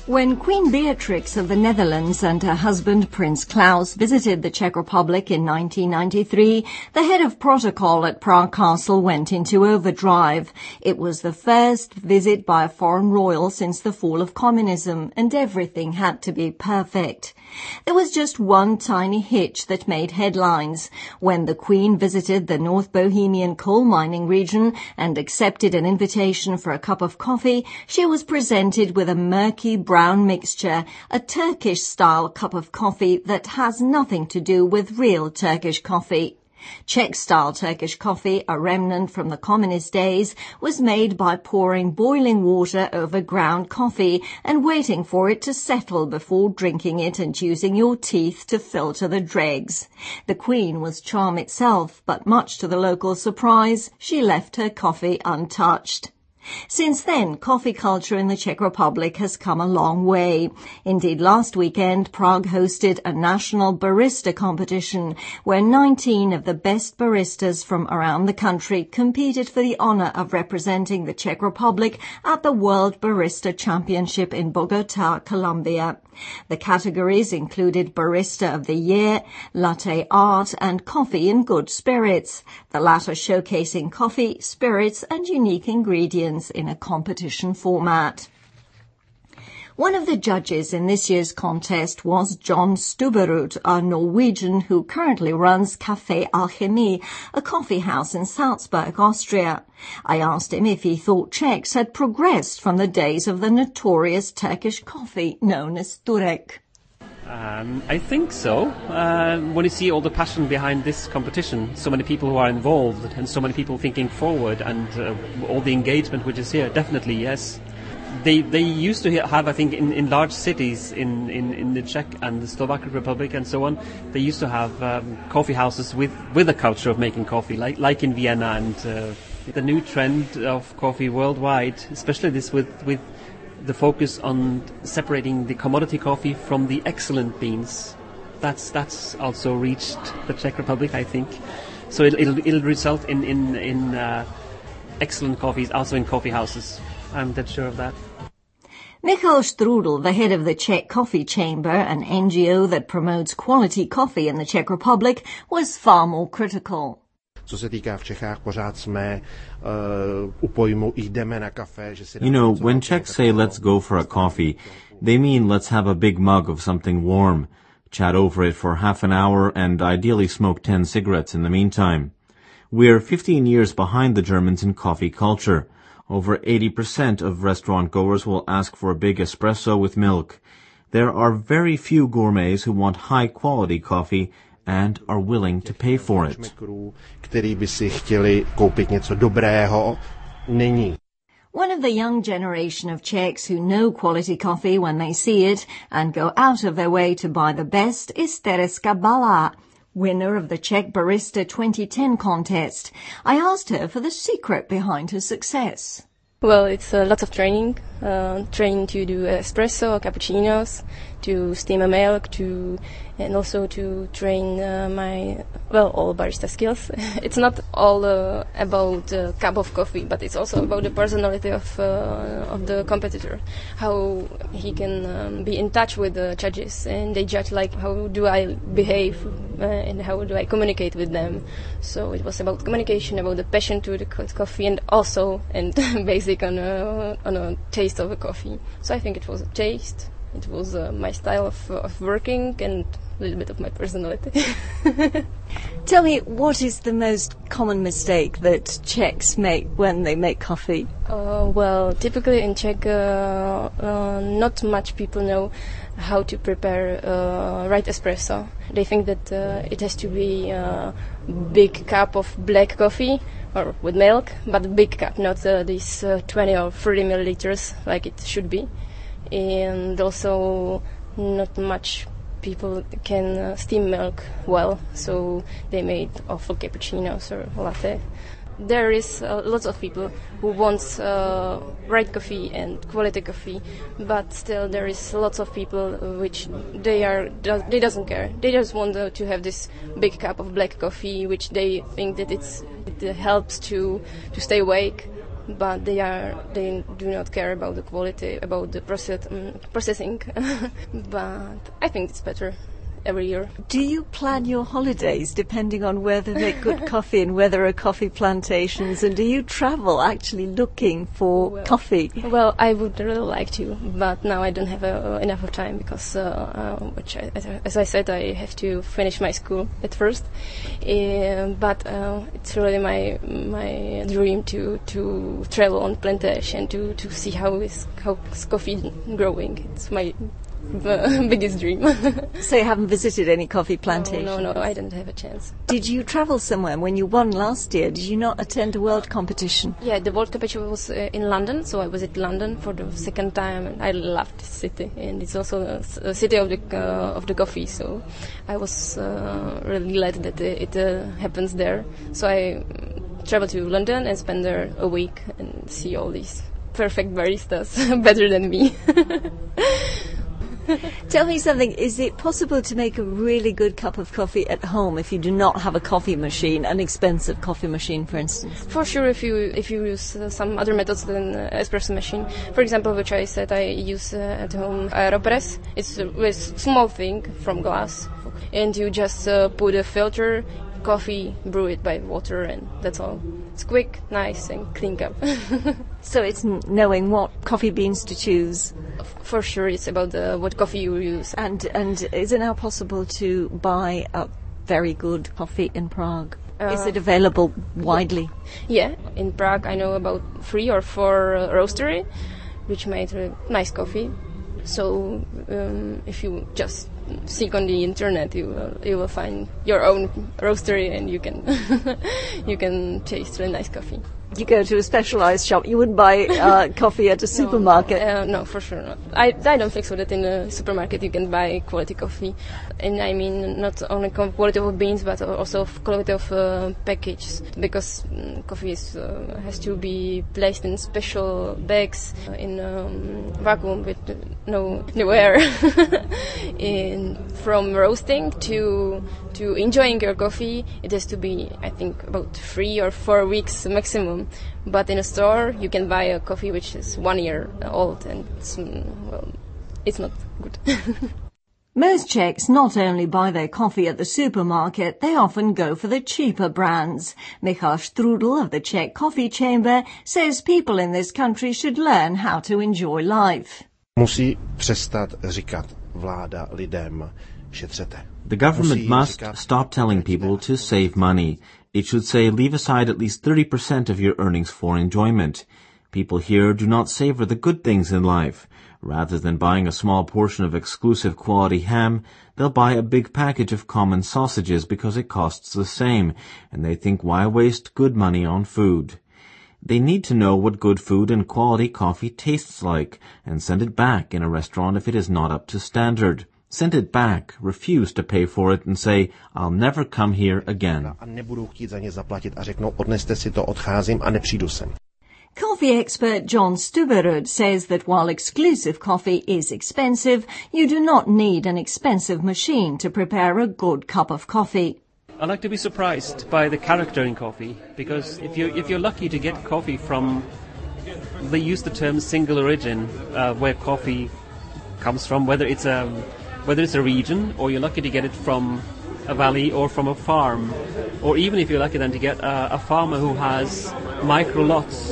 When Queen Beatrix of the Netherlands and her husband Prince Klaus visited the Czech Republic in 1993, the head of protocol at Prague Castle went into overdrive. It was the first visit by a foreign royal since the fall of communism, and everything had to be perfect. There was just one tiny hitch that made headlines. When the Queen visited the North Bohemian coal mining region and accepted an invitation for a cup of coffee, she was presented with a murky brown mixture, a Turkish-style cup of coffee that has nothing to do with real Turkish coffee. Czech-style Turkish coffee, a remnant from the communist days, was made by pouring boiling water over ground coffee and waiting for it to settle before drinking it and using your teeth to filter the dregs. The Queen was charm itself, but much to the local surprise, she left her coffee untouched. Since then, coffee culture in the Czech Republic has come a long way. Indeed, last weekend, Prague hosted a national barista competition where 19 of the best baristas from around the country competed for the honor of representing the Czech Republic at the World Barista Championship in Bogota, Colombia. The categories included Barista of the Year, Latte Art, and Coffee in Good Spirits, the latter showcasing coffee, spirits, and unique ingredients in a competition format. One of the judges in this year's contest was John Stuberud, a Norwegian who currently runs Café Alchemy, a coffee house in Salzburg, Austria. I asked him if he thought Czechs had progressed from the days of the notorious Turkish coffee known as Turek. I think so. When you see all the passion behind this competition, so many people who are involved and so many people thinking forward and all the engagement which is here, definitely yes. They used to have, I think, in large cities in the Czech and the Slovak Republic and so on, they used to have coffee houses with a culture of making coffee, like in Vienna, and the new trend of coffee worldwide, especially this with the focus on separating the commodity coffee from the excellent beans. That's also reached the Czech Republic, I think. So it'll result in excellent coffees also in coffee houses. I'm dead sure of that. Michal Strudel, the head of the Czech Coffee Chamber, an NGO that promotes quality coffee in the Czech Republic, was far more critical. You know, when Czechs say let's go for a coffee, they mean let's have a big mug of something warm, chat over it for half an hour, and ideally smoke 10 cigarettes in the meantime. We're 15 years behind the Germans in coffee culture. Over 80% of restaurant goers will ask for a big espresso with milk. There are very few gourmets who want high-quality coffee and are willing to pay for it. One of the young generation of Czechs who know quality coffee when they see it and go out of their way to buy the best is Tereska Bala, winner of the Czech Barista 2010 contest. I asked her for the secret behind her success. Well, it's lots of training to do espresso, cappuccinos, to steam a milk, and also to train all barista skills. It's not all about a cup of coffee, but it's also about the personality of the competitor, how he can be in touch with the judges, and they judge like how do I behave and how do I communicate with them. So it was about communication, about the passion to the coffee, and also basic on a taste of a coffee. So I think it was a taste. It was my style of working and a little bit of my personality. Tell me, what is the most common mistake that Czechs make when they make coffee? Well, typically in Czech, not much people know how to prepare right espresso. They think that it has to be a big cup of black coffee or with milk, but a big cup, not these 20 or 30 milliliters like it should be. And also not much people can steam milk well, so they made awful cappuccinos or latte. There is lots of people who wants right coffee and quality coffee, but still there is lots of people which they doesn't care. They just want to have this big cup of black coffee, which they think that it helps to stay awake. but they do not care about the quality, about the processing. But I think it's better every year. Do you plan your holidays depending on where they make good coffee and where there are coffee plantations? And do you travel actually looking for coffee? Well, I would really like to, but now I don't have enough of time because, as I said, I have to finish my school at first. But it's really my dream to travel on plantation to see how is coffee growing. It's my biggest dream. So you haven't visited any coffee plantations? No, I didn't have a chance. Did you travel somewhere? When you won last year, did you not attend a world competition? Yeah, the world competition was in London, so I was in London for the second time, and I loved the city, and it's also a city of the coffee, so I was really glad that it happens there. So I traveled to London and spent there a week and see all these perfect baristas, better than me. Tell me something, is it possible to make a really good cup of coffee at home if you do not have a coffee machine, an expensive coffee machine, for instance? For sure, if you use some other methods than espresso machine. For example, which I said I use at home, AeroPress. It's a small thing from glass, and you just put a filter, coffee, brew it by water, and that's all. It's quick, nice, and clean cup. So it's knowing what coffee beans to choose. For sure, it's about what coffee you use. And is it now possible to buy a very good coffee in Prague? Is it available widely? Yeah, in Prague I know about 3 or 4 roastery, which made nice coffee. So if you just seek on the internet, you will find your own roastery, and you can you can taste really nice coffee. You go to a specialized shop. You wouldn't buy coffee at a supermarket. No, for sure not. I don't think so that in a supermarket you can buy quality coffee. And I mean not only quality of beans, but also quality of package. Because coffee has to be placed in special bags in vacuum with no air. And from roasting to enjoying your coffee, it has to be, I think, about 3 or 4 weeks maximum. But in a store, you can buy a coffee which is 1 year old, and it's not good. Most Czechs not only buy their coffee at the supermarket, they often go for the cheaper brands. Michal Strudel of the Czech Coffee Chamber says people in this country should learn how to enjoy life. Musí přestat říkat vláda lidem šetřete. The government must stop telling people to save money. It should say leave aside at least 30% of your earnings for enjoyment. People here do not savor the good things in life. Rather than buying a small portion of exclusive quality ham, they'll buy a big package of common sausages because it costs the same, and they think why waste good money on food. They need to know what good food and quality coffee tastes like, and send it back in a restaurant if it is not up to standard. Send it back, refuse to pay for it, and say, I'll never come here again. A nebudou chtít za ně zaplatit a řeknou, odneste si to, odcházím a nepřijdu sem. Coffee expert John Stuberud says that while exclusive coffee is expensive, you do not need an expensive machine to prepare a good cup of coffee. I like to be surprised by the character in coffee, because if you're lucky to get coffee from, they use the term single origin, where coffee comes from, whether it's a region, or you're lucky to get it from a valley or from a farm, or even if you're lucky then to get a farmer who has micro lots.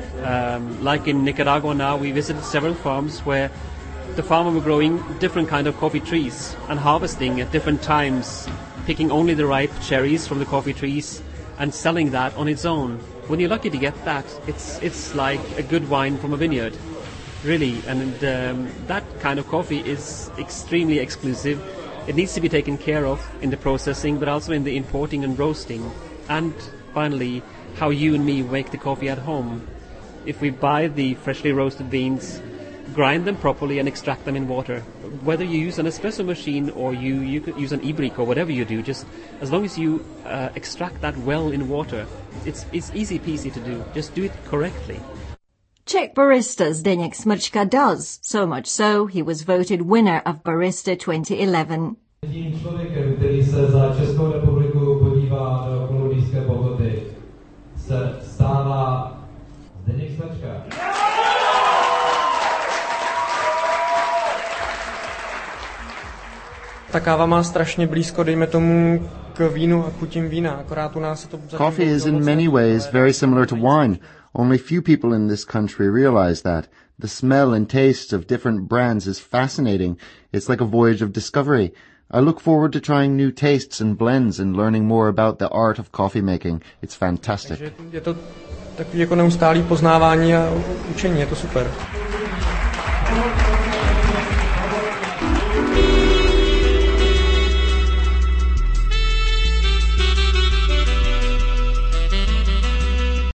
Like in Nicaragua now, we visited several farms where the farmer were growing different kind of coffee trees and harvesting at different times, picking only the ripe cherries from the coffee trees and selling that on its own. When you're lucky to get that, it's like a good wine from a vineyard, really. And that kind of coffee is extremely exclusive. It needs to be taken care of in the processing, but also in the importing and roasting. And finally, how you and me make the coffee at home. If we buy the freshly roasted beans, grind them properly and extract them in water. Whether you use an espresso machine or you could use an e-brick or whatever you do, just as long as you extract that well in water, it's easy peasy to do. Just do it correctly. Czech barista Zdeněk Smrčka does, so much so he was voted winner of Barista 2011. Tím člověkem, který se za Českou republiku podívá do kolumbijské Bogoty, se stává Zdeněk Ta káva má strašně blízko, dejme tomu, k vínu a chutím vína, akorát u nás se to... Coffee is in many ways very similar to wine. Only few people in this country realize that. The smell and taste of different brands is fascinating. It's like a voyage of discovery. I look forward to trying new tastes and blends and learning more about the art of coffee making. It's fantastic. Takže je to takový jako neustálý poznávání a učení, je to super.